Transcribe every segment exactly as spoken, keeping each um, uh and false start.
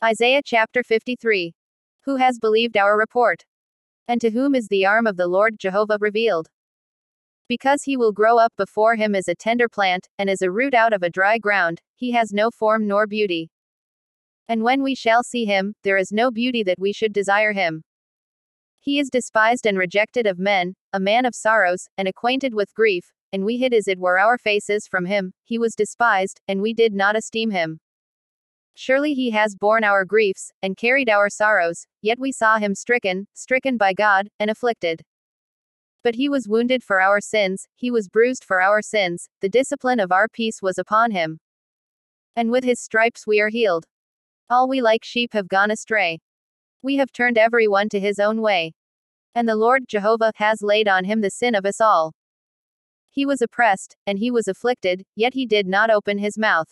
Isaiah chapter fifty-three. Who has believed our report? And to whom is the arm of the Lord Jehovah revealed? Because he will grow up before him as a tender plant, and as a root out of a dry ground, he has no form nor beauty. And when we shall see him, there is no beauty that we should desire him. He is despised and rejected of men, a man of sorrows, and acquainted with grief, and we hid as it were our faces from him. He was despised, and we did not esteem him. Surely he has borne our griefs, and carried our sorrows, yet we saw him stricken, stricken by God, and afflicted. But he was wounded for our sins, he was bruised for our sins, the discipline of our peace was upon him. And with his stripes we are healed. All we like sheep have gone astray. We have turned every one to his own way. And the Lord Jehovah has laid on him the sin of us all. He was oppressed, and he was afflicted, yet he did not open his mouth.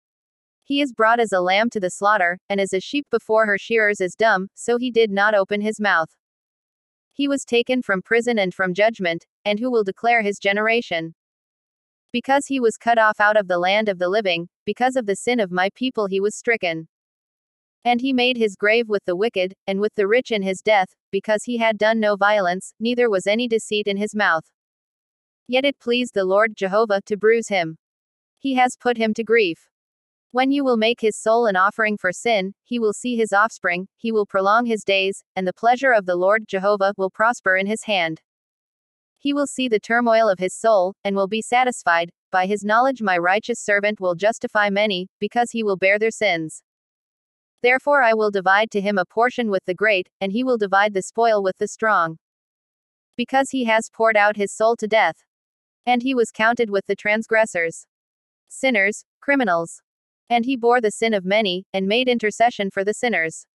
He is brought as a lamb to the slaughter, and as a sheep before her shearers is dumb, so he did not open his mouth. He was taken from prison and from judgment, and who will declare his generation? Because he was cut off out of the land of the living, because of the sin of my people he was stricken. And he made his grave with the wicked, and with the rich in his death, because he had done no violence, neither was any deceit in his mouth. Yet it pleased the Lord Jehovah to bruise him. He has put him to grief. When you will make his soul an offering for sin, he will see his offspring, he will prolong his days, and the pleasure of the Lord Jehovah will prosper in his hand. He will see the turmoil of his soul, and will be satisfied. By his knowledge my righteous servant will justify many, because he will bear their sins. Therefore I will divide to him a portion with the great, and he will divide the spoil with the strong. Because he has poured out his soul to death. And he was counted with the transgressors. Sinners, criminals. And he bore the sin of many, and made intercession for the sinners.